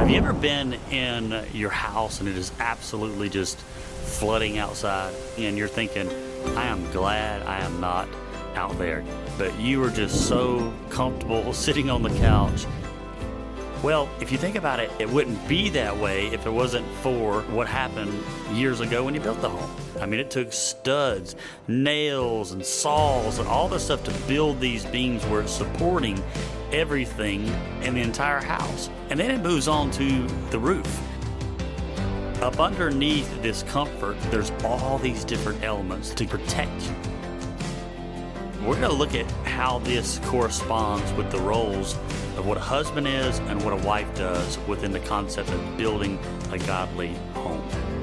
Have you ever been in your house and it is absolutely just flooding outside and you're thinking, I am glad I am not out there, but you are just so comfortable sitting on the couch? Well, if you think about it, it wouldn't be that way if it wasn't for what happened years ago when you built the home. I mean, it took studs, nails, and saws, and all this stuff to build these beams where it's supporting everything in the entire house. And then it moves on to the roof. Up underneath this comfort, there's all these different elements to protect you. We're going to look at how this corresponds with the roles of what a husband is and what a wife does within the concept of building a godly home.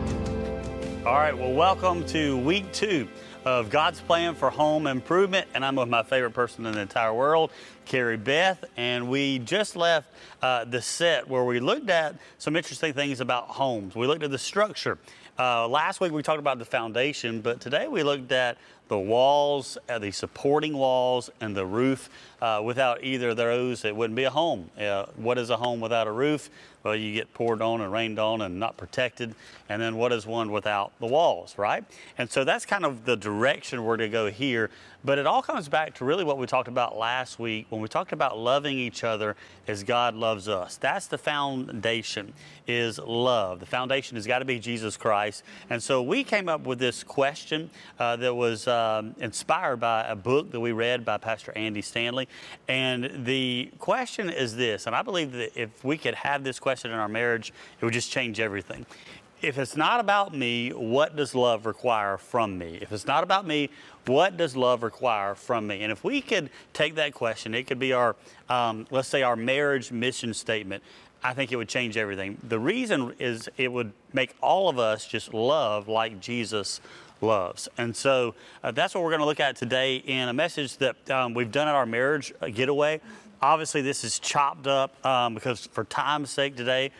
All right, well, welcome to week 2 of God's Plan for Home Improvement, and I'm with my favorite person in the entire world, Carrie Beth, and we just left the set where we looked at some interesting things about homes. We looked at the structure. Last week we talked about the foundation, but today we looked at the walls, the supporting walls, and the roof. Without either of those, it wouldn't be a home. What is a home without a roof? Well, you get poured on and rained on and not protected. And then what is one without the walls, right? And so that's kind of the direction we're to go here. But it all comes back to really what we talked about last week when we talked about loving each other as God loves us. That's the foundation, is love. The foundation has got to be Jesus Christ. And so we came up with this question that was inspired by a book that we read by Pastor Andy Stanley. And the question is this, and I believe that if we could have this question in our marriage, it would just change everything. If it's not about me, what does love require from me? If it's not about me, what does love require from me? And if we could take that question, it could be our, let's say, our marriage mission statement. I think it would change everything. The reason is it would make all of us just love like Jesus loves. And so that's what we're going to look at today in a message that we've done at our marriage getaway. Obviously, this is chopped up because for time's sake today,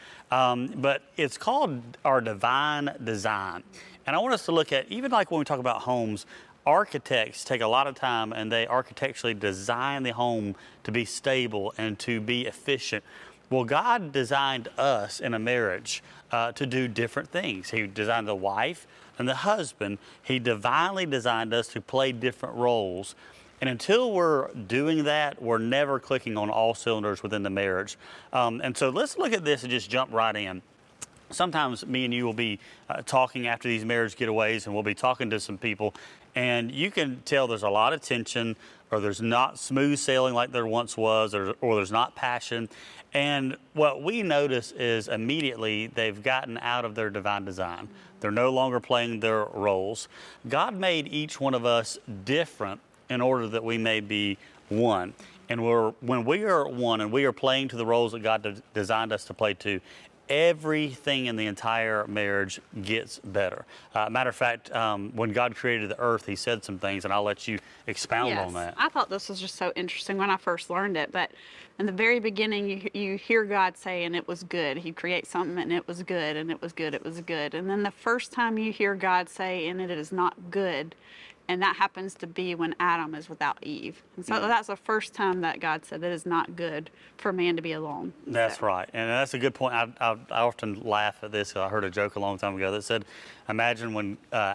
but it's called our divine design. And I want us to look at, even like when we talk about homes, architects take a lot of time and they architecturally design the home to be stable and to be efficient. Well, God designed us in a marriage to do different things. He designed the wife and the husband. He divinely designed us to play different roles. And until we're doing that, we're never clicking on all cylinders within the marriage. And so let's look at this and just jump right in. Sometimes me and you will be talking after these marriage getaways, and we'll be talking to some people, and you can tell there's a lot of tension, or there's not smooth sailing like there once was, or there's not passion. And what we notice is immediately they've gotten out of their divine design. They're no longer playing their roles. God made each one of us different in order that we may be one. And when we are one and we are playing to the roles that God designed us to play to, everything in the entire marriage gets better. Matter of fact, when God created the earth, He said some things, and I'll let you expound on that. I thought this was just so interesting when I first learned it, but in the very beginning, you hear God say, and it was good. He'd create something, and it was good, and it was good, it was good. And then the first time you hear God say, and it is not good, and that happens to be when Adam is without Eve. And so that's the first time that God said it is not good for man to be alone. That's right. And that's a good point. I often laugh at this. I heard a joke a long time ago that said, imagine when,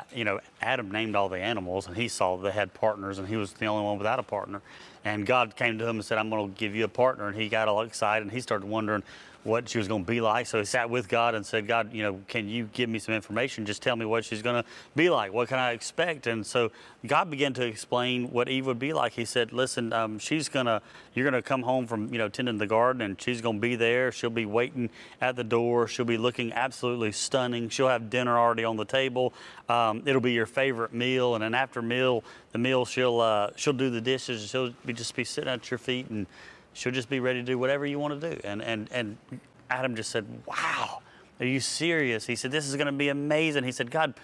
Adam named all the animals and he saw they had partners and he was the only one without a partner. And God came to him and said, I'm going to give you a partner. And he got all excited and he started wondering what she was going to be like. So he sat with God and said, God, can you give me some information? Just tell me what she's going to be like. What can I expect? And so God began to explain what Eve would be like. He said, listen, you're going to come home from, tending the garden, and she's going to be there. She'll be waiting at the door. She'll be looking absolutely stunning. She'll have dinner already on the table. It'll be your favorite meal. And then after the meal, she'll do the dishes. She'll just be sitting at your feet, and she'll just be ready to do whatever you want to do. And Adam just said, wow, are you serious? He said, this is going to be amazing. He said, God,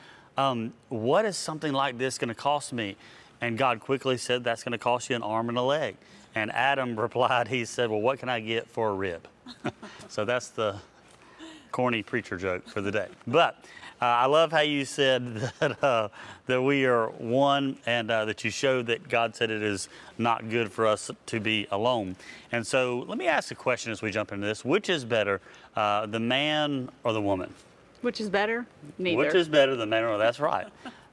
what is something like this going to cost me? And God quickly said, that's going to cost you an arm and a leg. And Adam replied, he said, well, what can I get for a rib? So that's the corny preacher joke for the day. But I love how you said that we are one, and that you showed that God said it is not good for us to be alone. And so let me ask a question as we jump into this. Which is better, the man or the woman? Which is better? Neither. Which is better, the man or that's right.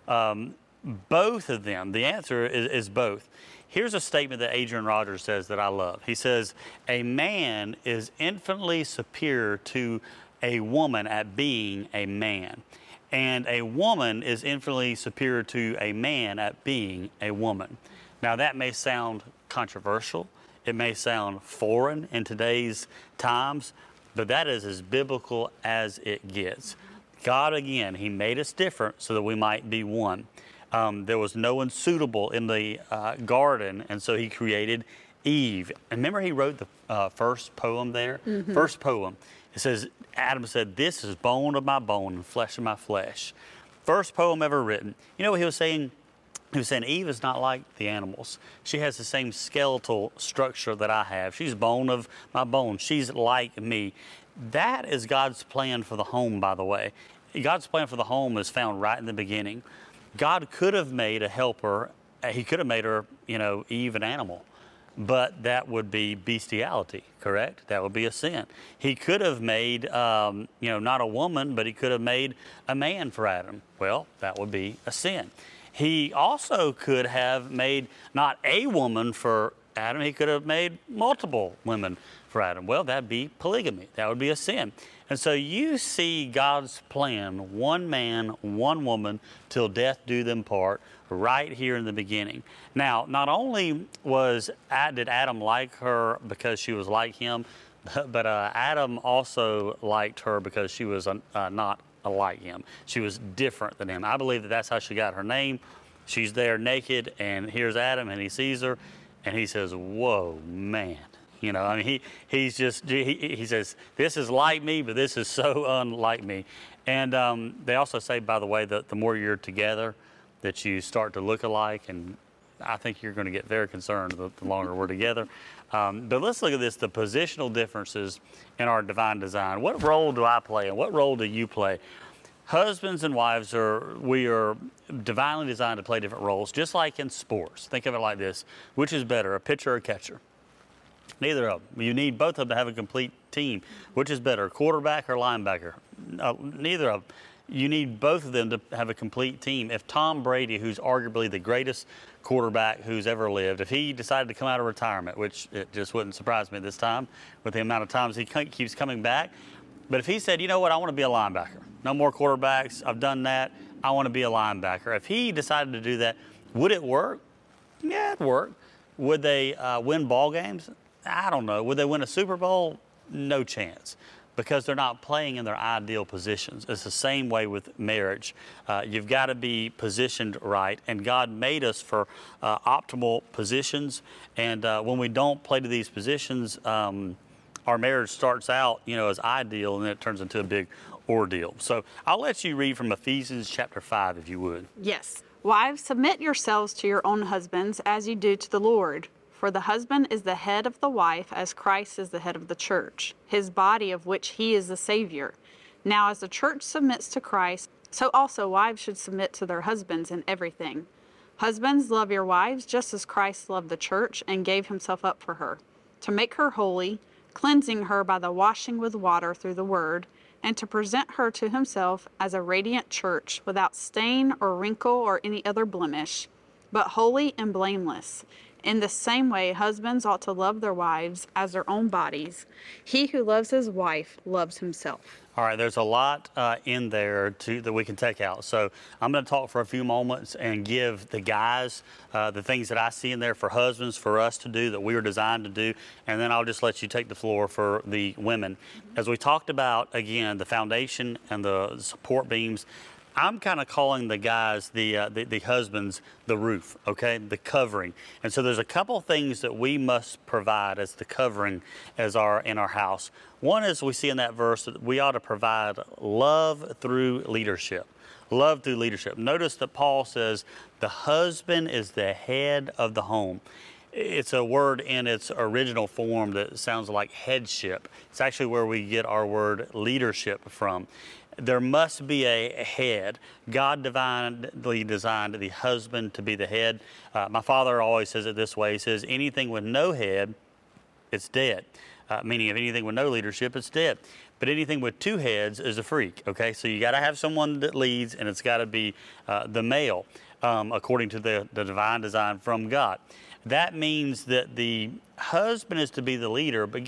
Both of them. The answer is both. Here's a statement that Adrian Rogers says that I love. He says, a man is infinitely superior to a woman at being a man. And a woman is infinitely superior to a man at being a woman. Now that may sound controversial. It may sound foreign in today's times, but that is as biblical as it gets. God, again, He made us different so that we might be one. There was no one suitable in the garden, and so He created Eve. And remember, He wrote the first poem there? Mm-hmm. First poem. It says, Adam said, this is bone of my bone and flesh of my flesh. First poem ever written. You know what he was saying? He was saying Eve is not like the animals. She has the same skeletal structure that I have. She's bone of my bone. She's like me. That is God's plan for the home, by the way. God's plan for the home is found right in the beginning. God could have made a helper. He could have made her, Eve, an animal. But that would be bestiality, correct? That would be a sin. He could have made, not a woman, but He could have made a man for Adam. Well, that would be a sin. He also could have made not a woman for Adam. He could have made multiple women for Adam. Well, that'd be polygamy. That would be a sin. And so you see God's plan, one man, one woman, till death do them part, right here in the beginning. Now, not only did Adam like her because she was like him, but Adam also liked her because she was not like him. She was different than him. I believe that that's how she got her name. She's there naked, and here's Adam, and he sees her, and he says, whoa, man. He says, this is like me, but this is so unlike me. And they also say, by the way, that the more you're together, that you start to look alike, and I think you're going to get very concerned the longer we're together. But let's look at this, the positional differences in our divine design. What role do I play, and what role do you play? Husbands and wives we are divinely designed to play different roles, just like in sports. Think of it like this. Which is better, a pitcher or a catcher? Neither of them. You need both of them to have a complete team. Which is better, quarterback or linebacker? Neither of them. You need both of them to have a complete team. If Tom Brady, who's arguably the greatest quarterback who's ever lived, if he decided to come out of retirement, which it just wouldn't surprise me this time with the amount of times he keeps coming back, but if he said, you know what, I want to be a linebacker. No more quarterbacks. I've done that. I want to be a linebacker. If he decided to do that, would it work? Yeah, it'd work. Would they win ball games? I don't know. Would they win a Super Bowl? No chance, because they're not playing in their ideal positions. It's the same way with marriage. You've got to be positioned right, and God made us for optimal positions. And when we don't play to these positions, our marriage starts out, as ideal, and then it turns into a big ordeal. So I'll let you read from Ephesians chapter 5, if you would. Yes. Wives, submit yourselves to your own husbands as you do to the Lord. For the husband is the head of the wife, as Christ is the head of the church, His body, of which He is the Savior. Now as the church submits to Christ, so also wives should submit to their husbands in everything. Husbands, love your wives just as Christ loved the church and gave Himself up for her, to make her holy, cleansing her by the washing with water through the word, and to present her to Himself as a radiant church, without stain or wrinkle or any other blemish, but holy and blameless. In the same way, husbands ought to love their wives as their own bodies. He who loves his wife loves himself. All right, there's a lot in there that we can take out. So I'm going to talk for a few moments and give the guys the things that I see in there for husbands, for us to do, that we were designed to do, and then I'll just let you take the floor for the women. As we talked about, again, the foundation and the support beams, I'm kind of calling the guys, the husbands, the roof, okay, the covering. And so there's a couple things that we must provide as the covering in our house. One is, we see in that verse that we ought to provide love through leadership. Love through leadership. Notice that Paul says the husband is the head of the home. It's a word in its original form that sounds like headship. It's actually where we get our word leadership from. There must be a head. God divinely designed the husband to be the head. My father always says it this way. He says, anything with no head, it's dead. Meaning if anything with no leadership, it's dead. But anything with two heads is a freak, okay? So you got to have someone that leads, and it's got to be the male, according to the divine design from God. That means that the husband is to be the leader, but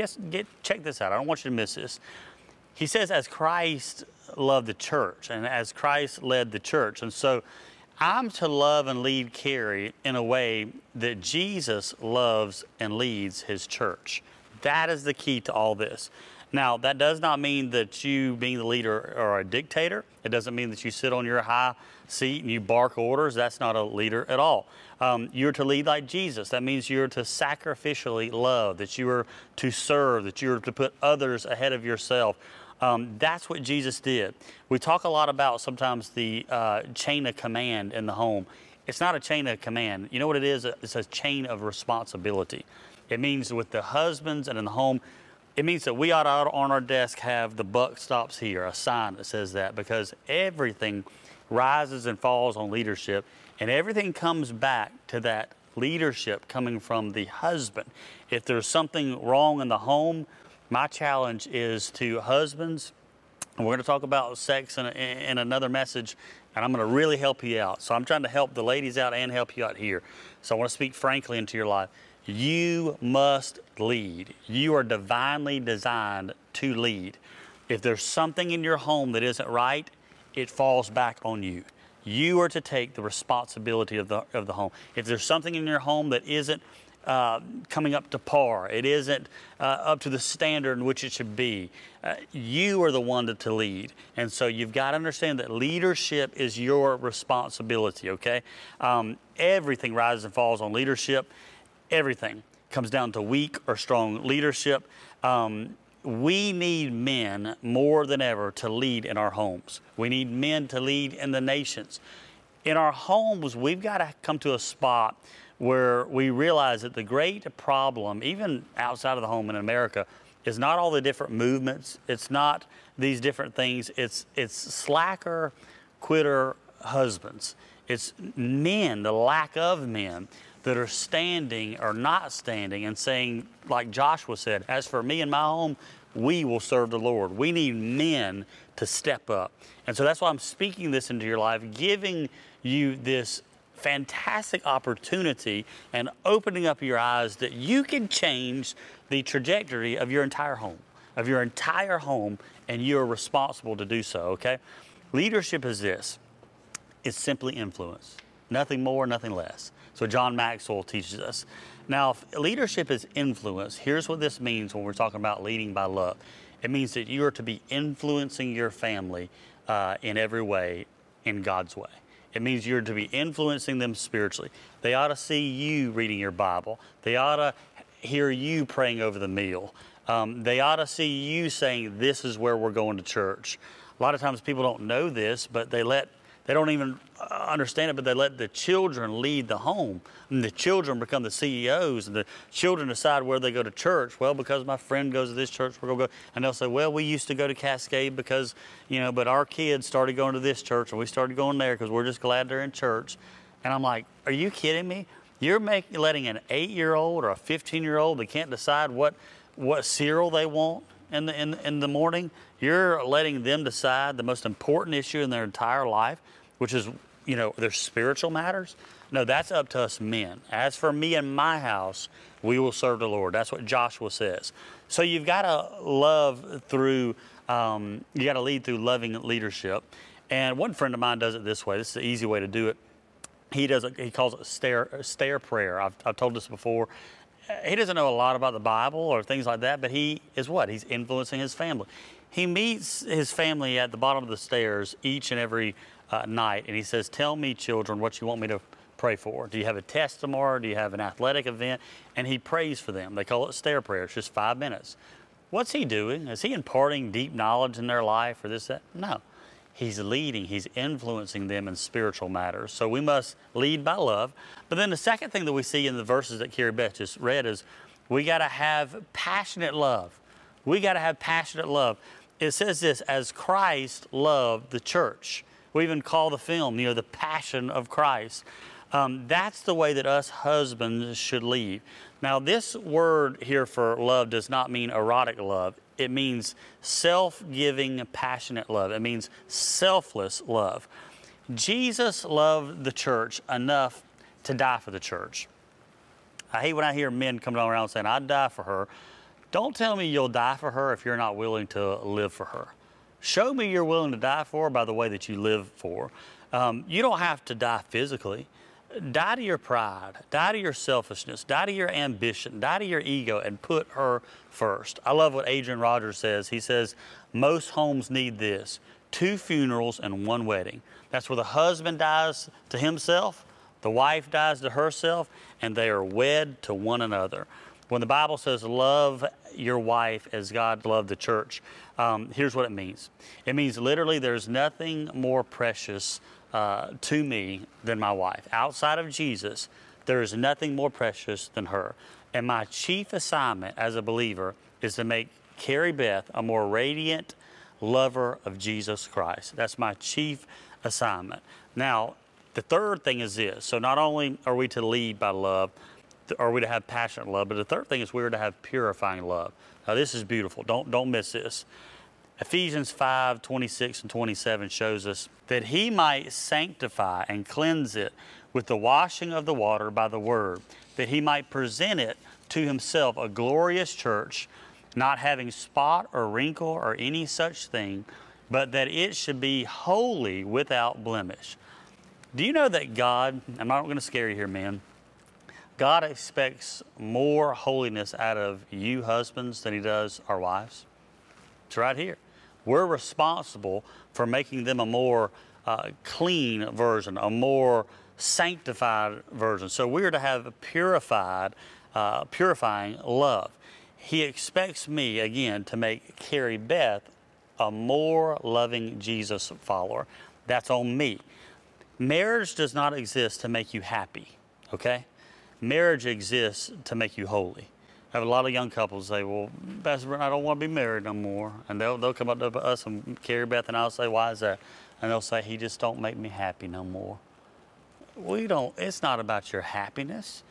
check this out. I don't want you to miss this. He says, as Christ loved the church, and as Christ led the church. And so I'm to love and lead Carrie in a way that Jesus loves and leads his church. That is the key to all this. Now, that does not mean that you, being the leader, are a dictator. It doesn't mean that you sit on your high seat and you bark orders. That's not a leader at all. You're to lead like Jesus. That means you're to sacrificially love, that you are to serve, that you're to put others ahead of yourself. That's what Jesus did. We talk a lot about sometimes the chain of command in the home. It's not a chain of command. You know what it is? It's a chain of responsibility. It means with the husbands and in the home, it means that we ought to on our desk have the buck stops here, a sign that says that, because everything rises and falls on leadership, and everything comes back to that leadership coming from the husband. If there's something wrong in the home, my challenge is to husbands, and we're going to talk about sex in another message, and I'm going to really help you out. So I'm trying to help the ladies out and help you out here. So I want to speak frankly into your life. You must lead. You are divinely designed to lead. If there's something in your home that isn't right, it falls back on you. You are to take the responsibility of the home. If there's something in your home that isn't coming up to par, it isn't up to the standard in which it should be, you are the one to lead. And so you've got to understand that leadership is your responsibility, okay? Everything rises and falls on leadership. Everything comes down to weak or strong leadership. We need men more than ever to lead in our homes. We need men to lead in the nations. In our homes, we've got to come to a spot where we realize that the great problem, even outside of the home in America, is not all the different movements. It's not these different things. It's slacker, quitter husbands. It's men, the lack of men, that are standing or not standing and saying, like Joshua said, as for me and my home, we will serve the Lord. We need men to step up. And so that's why I'm speaking this into your life, giving you this fantastic opportunity and opening up your eyes that you can change the trajectory of your entire home, and you're responsible to do so, okay? Leadership is this. It's simply influence. Nothing more, nothing less. So John Maxwell teaches us. Now, if leadership is influence, here's what this means when we're talking about leading by love. It means that you are to be influencing your family in every way, in God's way. It means you're to be influencing them spiritually. They ought to see you reading your Bible. They ought to hear you praying over the meal. They ought to see you saying, this is where we're going to church. A lot of times people don't know this, but they don't even understand it, but they let the children lead the home. And the children become the CEOs, and the children decide where they go to church. Well, because my friend goes to this church, we're going to go. And they'll say, well, we used to go to Cascade because, but our kids started going to this church, and we started going there because we're just glad they're in church. And I'm like, are you kidding me? You're letting an 8-year-old or a 15-year-old that can't decide what cereal they want in the morning, you're letting them decide the most important issue in their entire life, which is, their spiritual matters. No, that's up to us men. As for me and my house, we will serve the Lord. That's what Joshua says. So you've got to lead through loving leadership. And one friend of mine does it this way. This is the easy way to do it. He calls it stair prayer. I've told this before. He doesn't know a lot about the Bible or things like that, but he is what? He's influencing his family. He meets his family at the bottom of the stairs each and every night, and he says, tell me, children, what you want me to pray for. Do you have a test tomorrow? Do you have an athletic event? And he prays for them. They call it stair prayer. It's just 5 minutes. What's he doing? Is he imparting deep knowledge in their life or this, that? No. He's leading, he's influencing them in spiritual matters. So we must lead by love. But then the second thing that we see in the verses that Carrie Beth just read is we got to have passionate love. We got to have passionate love. It says this, as Christ loved the church. We even call the film, the passion of Christ. That's the way that us husbands should lead. Now, this word here for love does not mean erotic love. It means self-giving, passionate love. It means selfless love. Jesus loved the church enough to die for the church. I hate when I hear men coming around saying, I'd die for her. Don't tell me you'll die for her if you're not willing to live for her. Show me you're willing to die for her by the way that you live for her. You don't have to die physically. Die to your pride, die to your selfishness, die to your ambition, die to your ego, and put her first. I love what Adrian Rogers says. He says, most homes need this, 2 funerals and 1 wedding. That's where the husband dies to himself, the wife dies to herself, and they are wed to one another. When the Bible says, love your wife as God loved the church, here's what it means. It means literally there's nothing more precious to me than my wife. Outside of Jesus, there is nothing more precious than her. And my chief assignment as a believer is to make Carrie Beth a more radiant lover of Jesus Christ. That's my chief assignment. Now, the third thing is this. So not only are we to lead by love, are we to have passionate love, but the third thing is we're to have purifying love. Now, this is beautiful. Don't miss this. Ephesians 5:26 and 27 shows us that he might sanctify and cleanse it with the washing of the water by the word, that he might present it to himself a glorious church, not having spot or wrinkle or any such thing, but that it should be holy without blemish. Do you know that God, I'm not going to scare you here, men, God expects more holiness out of you husbands than he does our wives? It's right here. We're responsible for making them a more clean version, a more sanctified version. So we're to have a purifying love. He expects me, again, to make Carrie Beth a more loving Jesus follower. That's on me. Marriage does not exist to make you happy, okay? Marriage exists to make you holy. I have a lot of young couples say, well, Pastor Brent, I don't want to be married no more. And they'll come up to us and Carrie Beth and I'll say, why is that? And they'll say, he just don't make me happy no more. It's not about your happiness.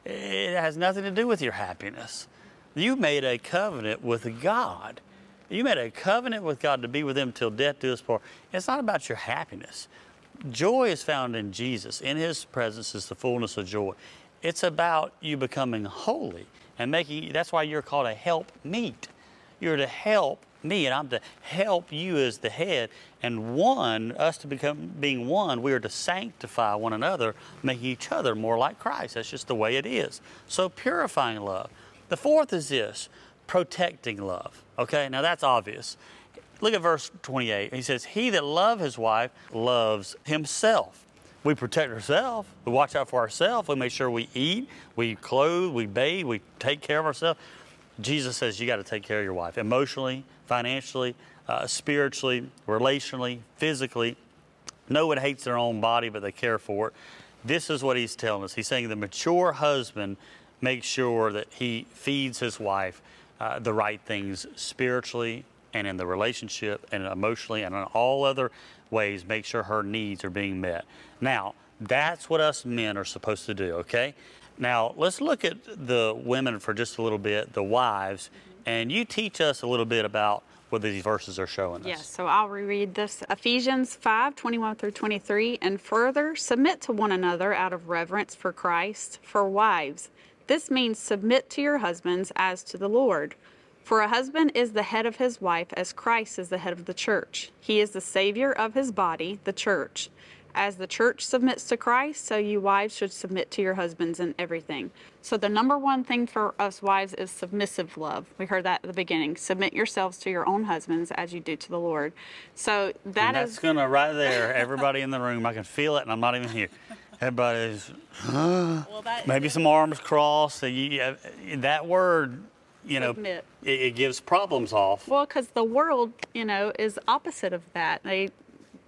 It has nothing to do with your happiness. You made a covenant with God. You made a covenant with God to be with him till death do us part. It's not about your happiness. Joy is found in Jesus. In his presence is the fullness of joy. It's about you becoming holy and that's why you're called a helpmeet. You're to help me, and I'm to help you as the head. And us to being one, we are to sanctify one another, making each other more like Christ. That's just the way it is. So purifying love. The fourth is this, protecting love. Okay, now that's obvious. Look at verse 28. He says, he that loves his wife loves himself. We protect ourselves. We watch out for ourselves. We make sure we eat, we clothe, we bathe, we take care of ourselves. Jesus says you got to take care of your wife emotionally, financially, spiritually, relationally, physically. No one hates their own body, but they care for it. This is what he's telling us. He's saying the mature husband makes sure that he feeds his wife the right things spiritually and in the relationship and emotionally and in all other ways, make sure her needs are being met. Now, that's what us men are supposed to do, okay? Now, let's look at the women for just a little bit, the wives, and you teach us a little bit about what these verses are showing us. Yes, so I'll reread this. Ephesians 5:21 through 23, and further, submit to one another out of reverence for Christ. For wives, this means submit to your husbands as to the Lord. For a husband is the head of his wife, as Christ is the head of the church. He is the Savior of his body, the church. As the church submits to Christ, so you wives should submit to your husbands in everything. So the number one thing for us wives is submissive love. We heard that at the beginning. Submit yourselves to your own husbands as you do to the Lord. So that's going to right there, everybody in the room, I can feel it and I'm not even here. Everybody's, maybe some arms crossed. That word, it gives problems off. Well, because the world, is opposite of that.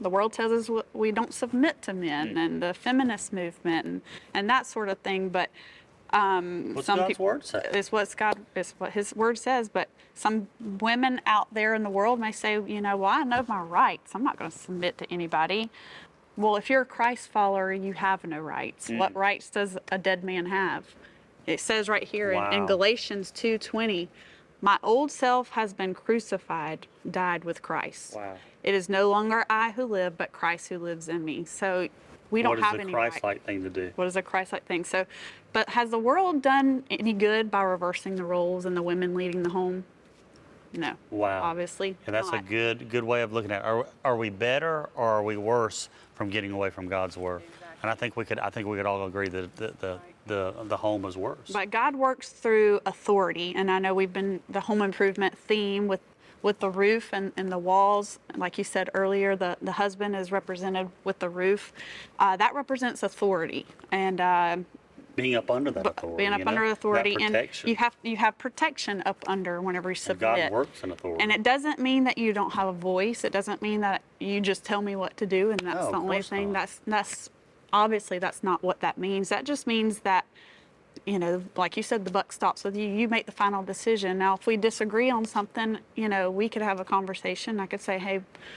the world tells us we don't submit to men, and the feminist movement and that sort of thing. But What's God's word say? It's what His word says. But some women out there in the world may say, well, I know my rights. I'm not going to submit to anybody. Well, if you're a Christ follower, you have no rights. What rights does a dead man have? It says right here in Galatians 2:20, my old self has been crucified, died with Christ. Wow. It is no longer I who live, but Christ who lives in me. So we don't have any rights. What is a Christ-like thing to do? What is a Christ-like thing? So, but has the world done any good by reversing the roles and the women leading the home? No. Wow. Obviously. And that's not. a good way of looking at it. Are we better or are we worse from getting away from God's word? Exactly. And I think we could all agree that the home is worse. But God works through authority, and I know we've been the home improvement theme with the roof and the walls. Like you said earlier, the husband is represented with the roof. That represents authority, and being up under that authority. Being up under authority, that protection. and you have protection up under whenever you submit. And God works in authority. And it doesn't mean that you don't have a voice. It doesn't mean that you just tell me what to do, and that's the only thing. Not. That's obviously that's not what that means. That just means that, like you said, the buck stops with you. You make the final decision. Now, if we disagree on something, we could have a conversation. I could say, hey,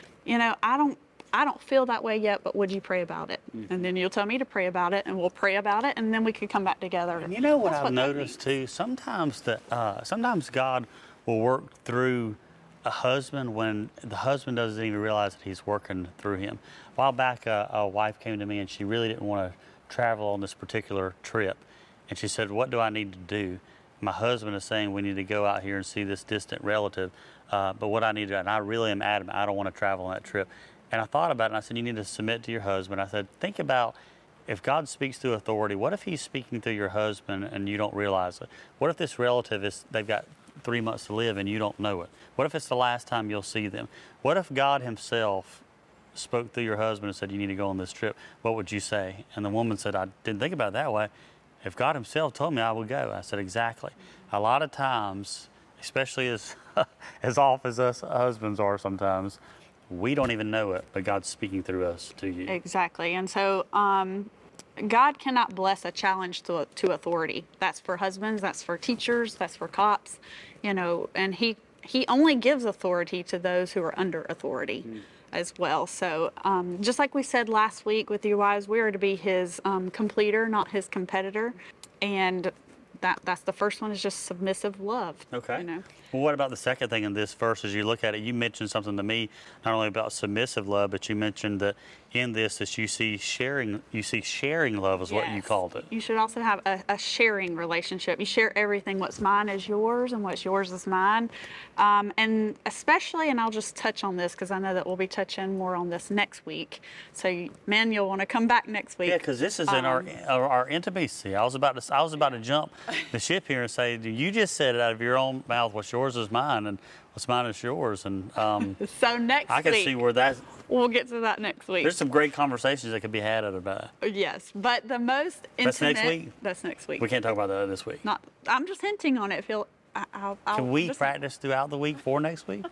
I don't feel that way yet, but would you pray about it? Mm-hmm. And then you'll tell me to pray about it, and we'll pray about it, and then we could come back together. And what I've noticed too, sometimes God will work through a husband when the husband doesn't even realize that he's working through him. A while back, a wife came to me, and she really didn't want to travel on this particular trip. And she said, what do I need to do? My husband is saying we need to go out here and see this distant relative, but what I need to do, and I really am adamant, I don't want to travel on that trip. And I thought about it, and I said, you need to submit to your husband. I said, think about if God speaks through authority, what if he's speaking through your husband and you don't realize it? What if this relative they've got 3 months to live and you don't know it? What if it's the last time you'll see them? What if God himself spoke through your husband and said, you need to go on this trip? What would you say? And the woman said, I didn't think about it that way. If God himself told me, I would go. I said, exactly. A lot of times, especially as off as us husbands are sometimes, we don't even know it, but God's speaking through us to you. Exactly. And so God cannot bless a challenge to authority. That's for husbands, that's for teachers, that's for cops, and he only gives authority to those who are under authority as well. So just like we said last week with you wives, we are to be his completer, not his competitor. And that's the first one, is just submissive love. Okay. Well, what about the second thing in this verse? As you look at it, you mentioned something to me, not only about submissive love, but you mentioned that in this, that you see sharing love is what you called it. You should also have a sharing relationship. You share everything. What's mine is yours, and what's yours is mine. And especially, and I'll just touch on this because I know that we'll be touching more on this next week. So, men, you'll want to come back next week. Yeah, because this is in our intimacy. I was about to jump the ship here and say, you just said it out of your own mouth. What's yours is mine, and what's mine is yours. And so next I can week, see where that's. We'll get to that next week. There's some great conversations that could be had about it. Yes, but the most intimate. That's next week. That's next week. We can't talk about that this week. I'm just hinting on it. Can we practice throughout the week for next week?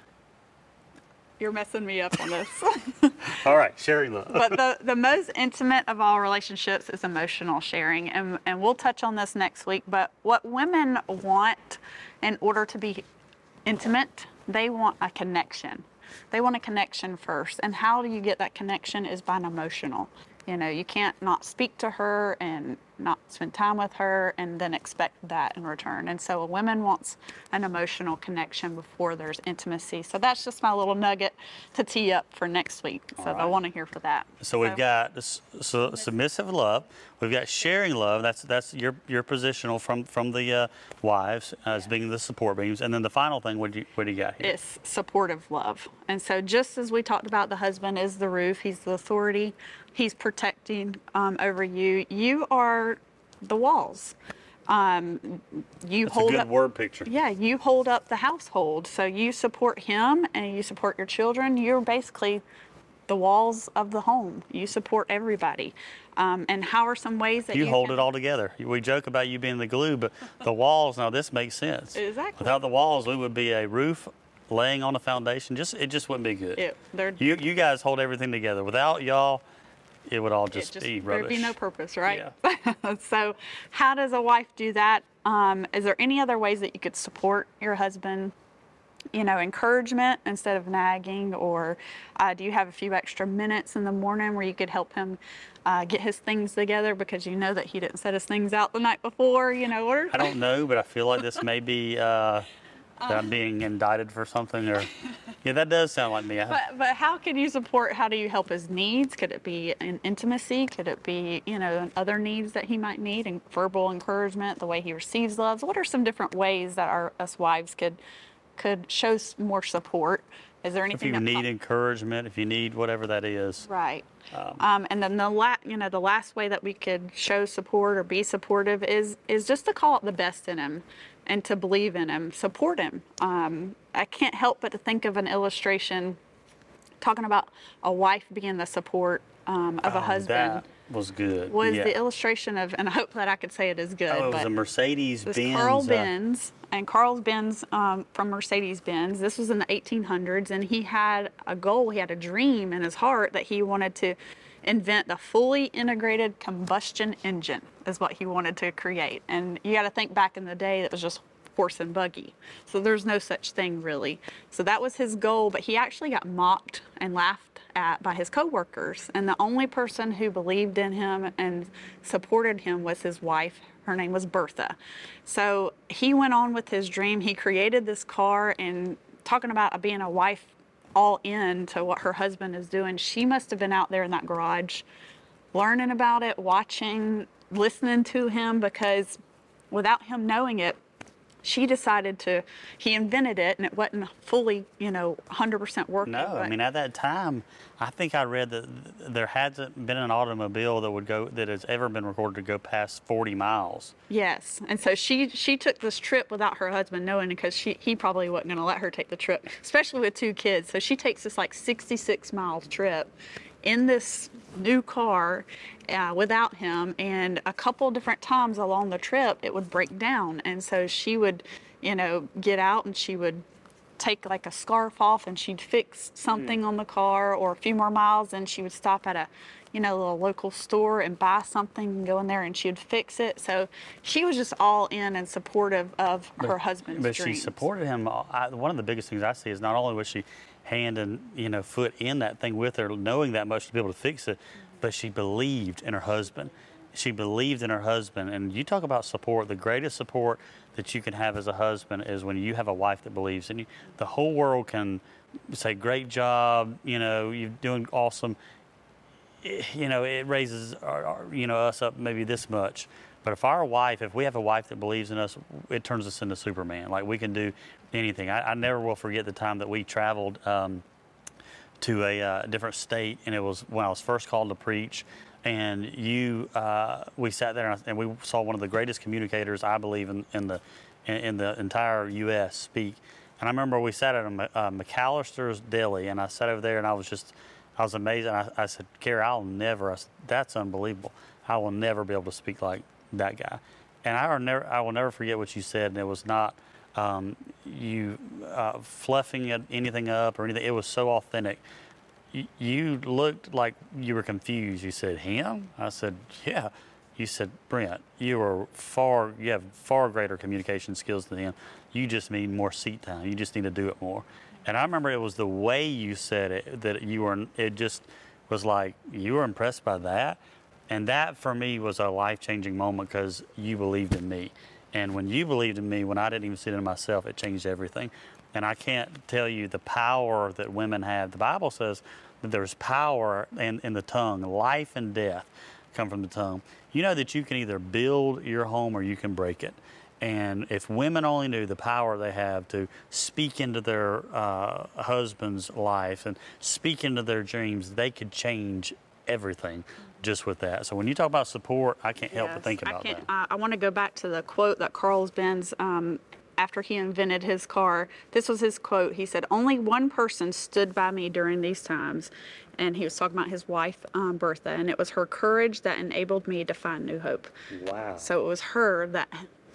You're messing me up on this. All right, sharing love. But the most intimate of all relationships is emotional sharing, and we'll touch on this next week. But what women want in order to be intimate, they want a connection. They want a connection first. And how do you get that connection is by an emotional. You can't not speak to her and not spend time with her and then expect that in return. And so a woman wants an emotional connection before there's intimacy. So that's just my little nugget to tee up for next week. So I want to hear for that. So we've got submissive love. We've got sharing love. That's your positional from the wives as being the support beams. And then the final thing, what do you got here? It's supportive love. And so just as we talked about, the husband is the roof. He's the authority. He's protecting over you. You are the walls. You That's hold a good up, word picture. Yeah, you hold up the household. So you support him and you support your children. You're basically the walls of the home. You support everybody. And how are some ways that you hold it all together? We joke about you being the glue, but the walls, now this makes sense. Exactly. Without the walls, we would be a roofless laying on a foundation, it just wouldn't be good. You guys hold everything together. Without y'all, it would all just be rubbish. There'd be no purpose, right? Yeah. So how does a wife do that? Is there any other ways that you could support your husband? Encouragement instead of nagging, or do you have a few extra minutes in the morning where you could help him get his things together because you know that he didn't set his things out the night before, or? I don't know, but I feel like this may be that I'm being indicted for something, or yeah, that does sound like me. But how can you support? How do you help his needs? Could it be in intimacy? Could it be other needs that he might need, and verbal encouragement, the way he receives love? What are some different ways that us wives could show more support? Is there anything if you need encouragement, if you need whatever that is, right? And then the last way that we could show support or be supportive is just to call out the best in him and to believe in him, support him. I can't help but to think of an illustration talking about a wife being the support of a husband. That was good. The illustration of, and I hope that I could say it is good. It was a Mercedes-Benz. Carl Benz, and Carl Benz from Mercedes-Benz. This was in the 1800s, and he had a goal, he had a dream in his heart that he wanted to invent the fully integrated combustion engine is what he wanted to create. And you got to think back in the day, that was just horse and buggy. So there's no such thing really. So that was his goal, but he actually got mocked and laughed at by his coworkers. And the only person who believed in him and supported him was his wife. Her name was Bertha. So he went on with his dream. He created this car, and talking about being a wife all in to what her husband is doing, she must have been out there in that garage learning about it, watching, listening to him, because without him knowing it, he invented it, and it wasn't fully, 100% working. No, I mean, at that time, I think I read that there hasn't been an automobile that has ever been recorded to go past 40 miles. Yes, and so she took this trip without her husband knowing, because he probably wasn't going to let her take the trip, especially with 2 kids. So she takes this 66 miles trip in this new car without him, and a couple different times along the trip it would break down, and so she would get out and she would take a scarf off and she'd fix something on the car, or a few more miles and she would stop at a little local store and buy something and go in there and she would fix it. So she was just all in and supportive of her husband's dreams. But she supported him. One of the biggest things I see is not only was she hand and foot in that thing with her, knowing that much to be able to fix it, but she believed in her husband. She believed in her husband. And you talk about support. The greatest support that you can have as a husband is when you have a wife that believes in you. The whole world can say, great job, you're doing awesome. It raises us up maybe this much. But if we have a wife that believes in us, it turns us into Superman. Like, we can do anything. I never will forget the time that we traveled to a different state, and it was when I was first called to preach. And we sat there and we saw one of the greatest communicators, I believe, in the entire U.S. speak. And I remember we sat at a McAllister's Deli, and I sat over there, and I was amazed. And I said, Carrie, that's unbelievable. I will never be able to speak like that guy. And I will never forget what you said, and it was not you fluffing anything up or anything. It was so authentic. You looked like you were confused. You said, him? I said, yeah. You said, Brent, you have far greater communication skills than him. You just need more seat time. You just need to do it more. And I remember it was the way you said it that it just was like, you were impressed by that. And that for me was a life-changing moment, because you believed in me. And when you believed in me, when I didn't even see it in myself, it changed everything. And I can't tell you the power that women have. The Bible says that there's power in the tongue. Life and death come from the tongue. You know that you can either build your home or you can break it. And if women only knew the power they have to speak into their husband's life and speak into their dreams, they could change everything just with that. So when you talk about support, I can't help but think about that. I want to go back to the quote that Carl Benz, after he invented his car, this was his quote. He said, only one person stood by me during these times. And he was talking about his wife, Bertha, and it was her courage that enabled me to find new hope. Wow. So it was her that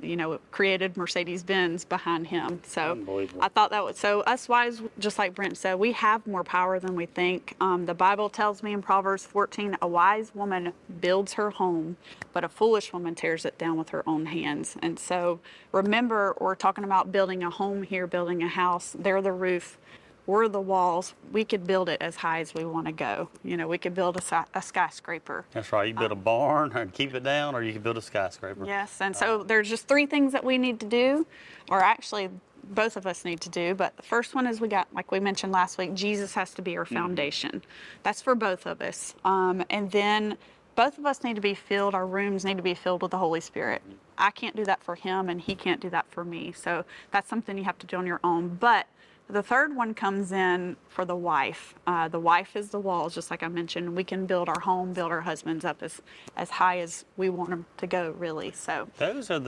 created Mercedes-Benz behind him. So Unbelievable. I thought that was, so us wives, just like Brent said, we have more power than we think. The Bible tells me in Proverbs 14, a wise woman builds her home, but a foolish woman tears it down with her own hands. And so remember, we're talking about building a home here, building a house. They're the roof. We're the walls. We could build it as high as we want to go. We could build a skyscraper. That's right. You build a barn and keep it down, or you can build a skyscraper. Yes, and so there's just 3 things that we need to do, or actually both of us need to do. But the first one is like we mentioned last week, Jesus has to be our foundation. That's for both of us. And then both of us need to be filled, our rooms need to be filled with the Holy Spirit. I can't do that for him, and he can't do that for me. So that's something you have to do on your own. But the third one comes in for the wife. The wife is the walls, just like I mentioned. We can build our home, build our husbands up as high as we want them to go, really. So those are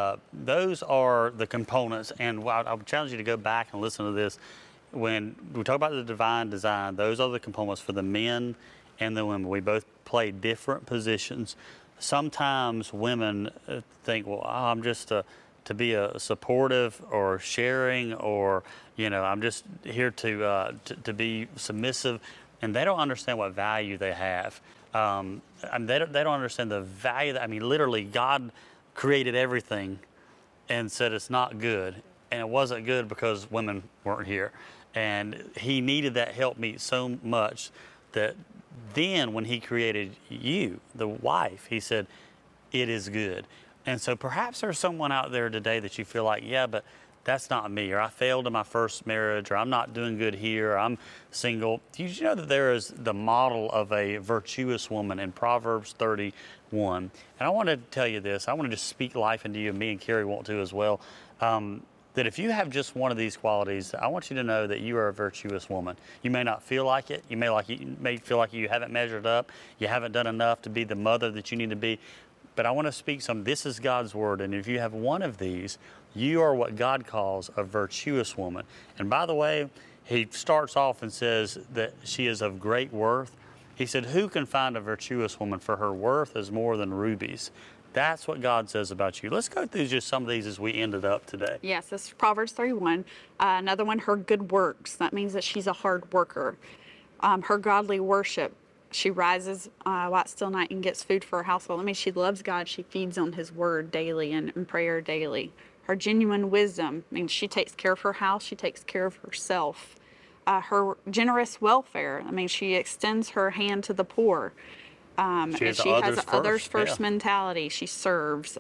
the components, and I would challenge you to go back and listen to this. When we talk about the divine design, those are the components for the men and the women. We both play different positions. Sometimes women think, well, I'm just to be a supportive or sharing, or I'm just here to be submissive, and they don't understand what value they have. They don't understand the value that, literally God created everything and said it's not good, and it wasn't good because women weren't here, and he needed that helpmeet so much that then when he created you, the wife, he said it is good. And so perhaps there's someone out there today that you feel like, yeah, but that's not me, or I failed in my first marriage, or I'm not doing good here, or I'm single. Did you know that there is the model of a virtuous woman in Proverbs 31? And I want to tell you this. I want to just speak life into you, and me and Carrie want to as well. That if you have just one of these qualities, I want you to know that you are a virtuous woman. You may not feel like it. You may feel like you haven't measured up. You haven't done enough to be the mother that you need to be. But I want to speak some. This is God's word, and if you have one of these, you are what God calls a virtuous woman. And by the way, he starts off and says that she is of great worth. He said, who can find a virtuous woman, for her worth is more than rubies. That's what God says about you. Let's go through just some of these as we ended up today. Yes, this is Proverbs 31. Another one, her good works. That means that she's a hard worker. Her godly worship. She rises while it's still night and gets food for her household. That means she loves God. She feeds on his word daily and in prayer daily. Her genuine wisdom means she takes care of her house. She takes care of herself. Her generous welfare. I mean, she extends her hand to the poor. She has an others first yeah. mentality. She serves.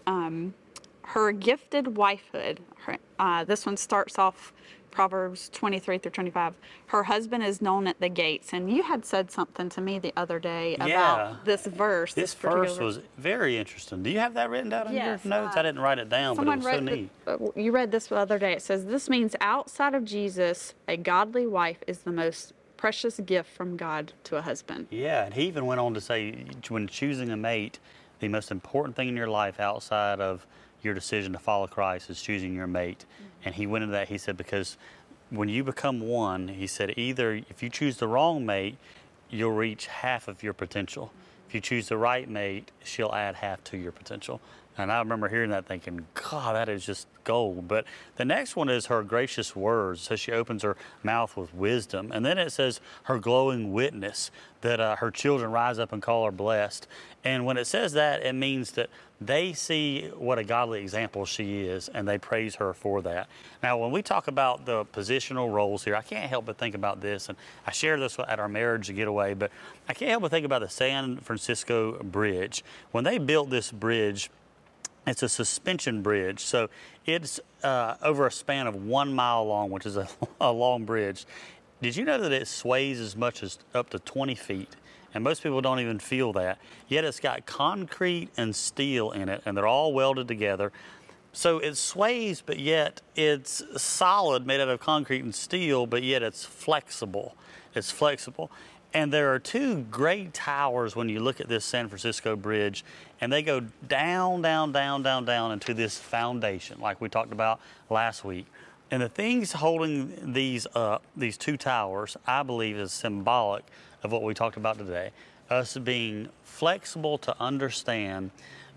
Her gifted wifehood. This one starts off Proverbs 23 through 25. Her husband is known at the gates. And you had said something to me the other day about this verse. This verse was very interesting. Do you have that written down in your notes? I didn't write it down, but it was so neat. You read this the other day. It says, this means outside of Jesus, a godly wife is the most precious gift from God to a husband. Yeah, and he even went on to say, when choosing a mate, the most important thing in your life outside of your decision to follow Christ is choosing your mate. And he went into that. He said, because when you become one, he said, either if you choose the wrong mate, you'll reach half of your potential. If you choose the right mate, she'll add half to your potential. And I remember hearing that thinking, God, that is just gold. But the next one is her gracious words. So she opens her mouth with wisdom. And then it says her glowing witness, that her children rise up and call her blessed. And when it says that, it means that they see what a godly example she is, and they praise her for that. Now, when we talk about the positional roles here, I can't help but think about this, and I shared this at our marriage getaway, but I can't help but think about the San Francisco Bridge. When they built this bridge, it's a suspension bridge, so it's over a span of 1 mile long, which is a long bridge. Did you know that it sways as much as up to 20 feet? And most people don't even feel that. Yet it's got concrete and steel in it, and they're all welded together. So it sways, but yet it's solid, made out of concrete and steel, but yet it's flexible. It's flexible. And there are two great towers when you look at this San Francisco Bridge, and they go down, down, down, down, down into this foundation, like we talked about last week. And the things holding these up, these two towers, I believe is symbolic of what we talked about today. Us being flexible to understand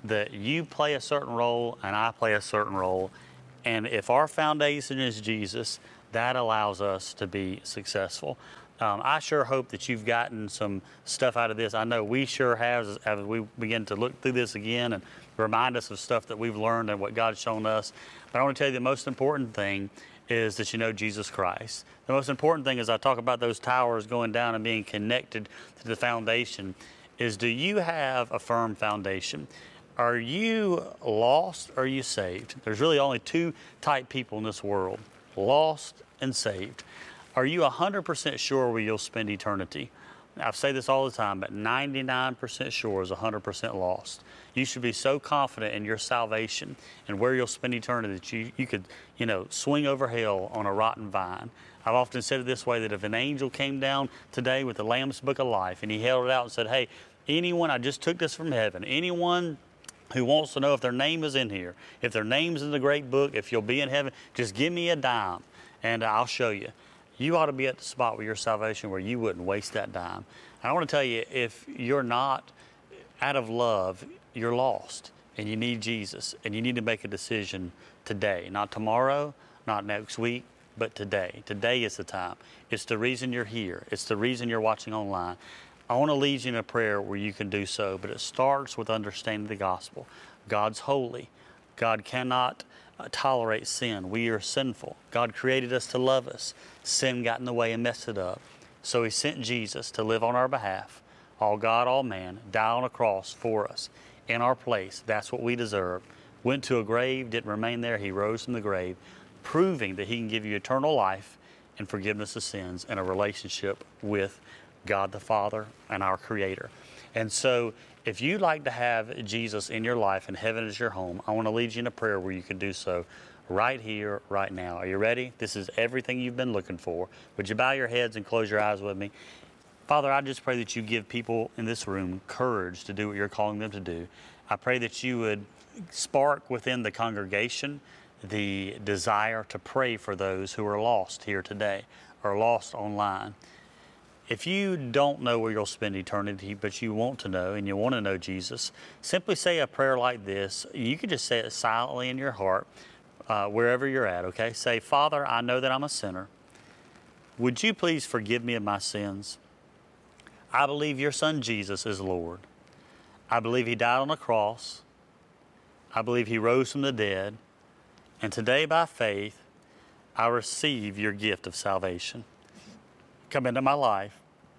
that you play a certain role and I play a certain role. And if our foundation is Jesus, that allows us to be successful. I sure hope that you've gotten some stuff out of this. I know we sure have as we begin to look through this again and remind us of stuff that we've learned and what God's shown us. But I want to tell you the most important thing is that you know Jesus Christ. The most important thing as I talk about those towers going down and being connected to the foundation is, do you have a firm foundation? Are you lost or are you saved? There's really only two type people in this world, lost and saved. Are you 100% sure where you'll spend eternity? I say this all the time, but 99% sure is 100% lost. You should be so confident in your salvation and where you'll spend eternity that you could, swing over hell on a rotten vine. I've often said it this way, that if an angel came down today with the Lamb's Book of Life and he held it out and said, hey, anyone, I just took this from heaven, anyone who wants to know if their name is in here, if their name's in the great book, if you'll be in heaven, just give me a dime and I'll show you. You ought to be at the spot with your salvation where you wouldn't waste that dime. And I want to tell you, if you're not out of love, you're lost and you need Jesus, and you need to make a decision today, not tomorrow, not next week, but today. Today is the time. It's the reason you're here. It's the reason you're watching online. I want to lead you in a prayer where you can do so, but it starts with understanding the gospel. God's holy. God cannot tolerate sin. We are sinful. God created us to love us. Sin got in the way and messed it up. So he sent Jesus to live on our behalf, all God, all man, die on a cross for us in our place. That's what we deserve. Went to a grave, didn't remain there. He rose from the grave, proving that he can give you eternal life and forgiveness of sins and a relationship with God the Father and our Creator. And so if you'd like to have Jesus in your life and heaven is your home, I want to lead you in a prayer where you can do so right here, right now. Are you ready? This is everything you've been looking for. Would you bow your heads and close your eyes with me? Father, I just pray that you give people in this room courage to do what you're calling them to do. I pray that you would spark within the congregation the desire to pray for those who are lost here today or lost online. If you don't know where you'll spend eternity, but you want to know and you want to know Jesus, simply say a prayer like this. You can just say it silently in your heart, wherever you're at, okay? Say, Father, I know that I'm a sinner. Would you please forgive me of my sins? I believe your son Jesus is Lord. I believe he died on the cross. I believe he rose from the dead. And today by faith, I receive your gift of salvation. Come into my life,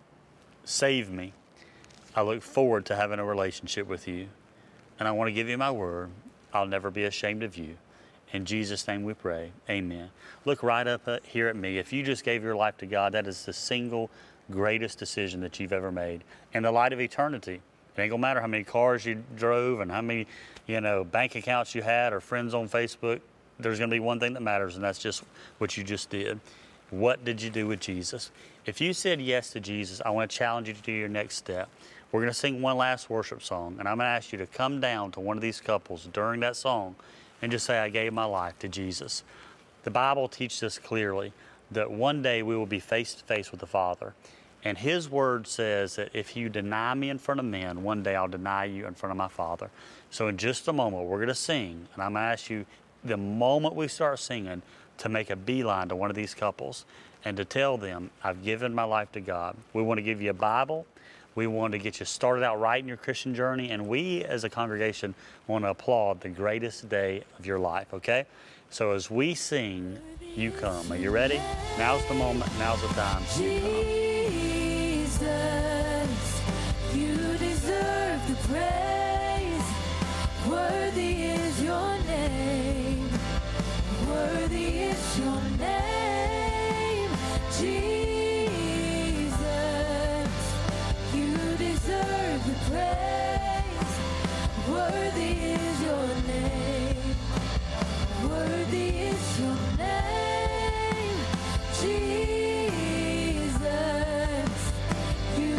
save me. I look forward to having a relationship with you. And I want to give you my word. I'll never be ashamed of you. In Jesus' name we pray, amen. Look right up here at me. If you just gave your life to God, that is the single greatest decision that you've ever made. In the light of eternity, it ain't gonna matter how many cars you drove and how many, bank accounts you had or friends on Facebook. There's gonna be one thing that matters, and that's just what you just did. What did you do with Jesus? If you said yes to Jesus, I want to challenge you to do your next step. We're going to sing one last worship song, and I'm going to ask you to come down to one of these couples during that song and just say, I gave my life to Jesus. The Bible teaches us clearly that one day we will be face to face with the Father. And his word says that if you deny me in front of men, one day I'll deny you in front of my Father. So in just a moment, we're going to sing, and I'm going to ask you, the moment we start singing, to make a beeline to one of these couples and to tell them, I've given my life to God. We want to give you a Bible. We want to get you started out right in your Christian journey. And we, as a congregation, want to applaud the greatest day of your life, okay? So as we sing, you come. Are you ready? Now's the moment. Now's the time. You come. Jesus, you deserve the praise. Worthy is your name. Worthy is your name, Jesus. You deserve the praise. Worthy is your name. Worthy is your name, Jesus. You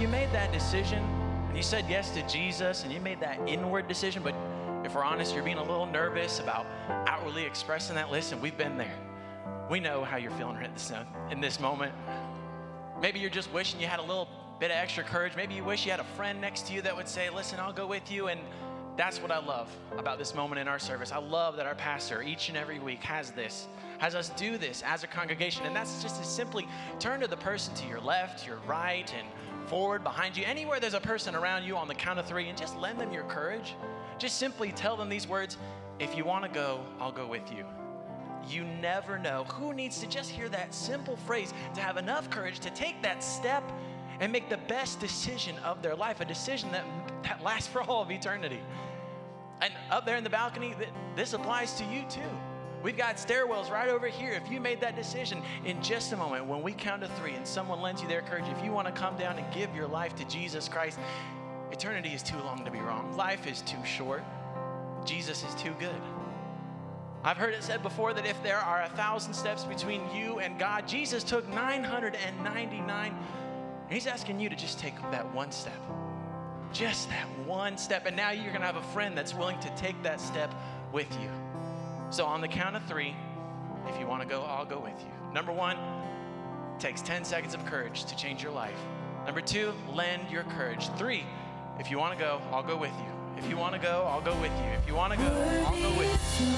you made that decision, and you said yes to Jesus, and you made that inward decision, but if we're honest, you're being a little nervous about outwardly expressing that, listen, we've been there. We know how you're feeling in this moment. Maybe you're just wishing you had a little bit of extra courage. Maybe you wish you had a friend next to you that would say, listen, I'll go with you. And that's what I love about this moment in our service. I love that our pastor each and every week has us do this as a congregation. And that's just to simply turn to the person to your left, your right, and forward, behind you. Anywhere there's a person around you on the count of 3, and just lend them your courage. Just simply tell them these words, if you want to go, I'll go with you. You never know who needs to just hear that simple phrase to have enough courage to take that step and make the best decision of their life, a decision that lasts for all of eternity. And up there in the balcony, this applies to you too. We've got stairwells right over here. If you made that decision in just a moment, when we count to 3 and someone lends you their courage, if you want to come down and give your life to Jesus Christ, eternity is too long to be wrong. Life is too short. Jesus is too good. I've heard it said before that if there are 1,000 steps between you and God, Jesus took 999. And he's asking you to just take that one step. Just that one step. And now you're going to have a friend that's willing to take that step with you. So on the count of 3, if you want to go, I'll go with you. Number 1, it takes 10 seconds of courage to change your life. Number 2, lend your courage. 3, if you want to go, I'll go with you. If you want to go, I'll go with you. If you want to go, I'll go with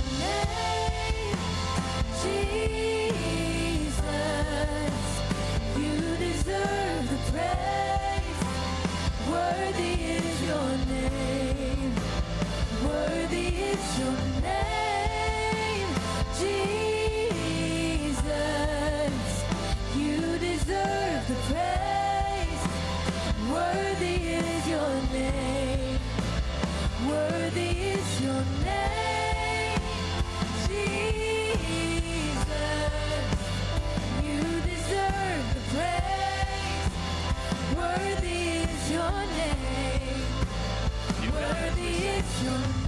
you. Jesus, you deserve the praise. Worthy is your name. Worthy is your name. Jesus, you deserve the praise. Worthy is your name. Worthy is your name, Jesus. You deserve the praise. Worthy is your name. Worthy is your name.